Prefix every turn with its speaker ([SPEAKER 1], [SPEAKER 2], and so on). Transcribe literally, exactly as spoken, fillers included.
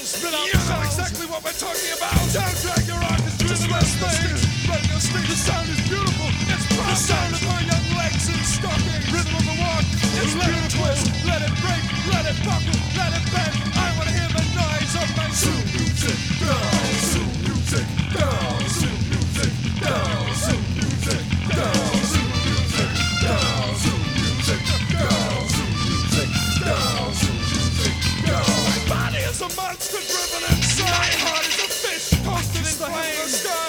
[SPEAKER 1] spit out. You know exactly what we're talking about. Don't drag your orchestra. Just rest things. Let your sting. The sound is beautiful. It's perfect. The sound of my young legs in stockings. Rhythm of the walk. It's let it twist. Let it break. Let it buckle. Let it bend. I want to hear the noise of my zoo music. Girl, zoo music. Girl, zoo music. Girl, zoo music. Girl, zoo music. Girl, zoo music. Girl, zoo music. Girl, zoo music. Girl. My body is a monster driven inside. My heart is a fish posted in the sky.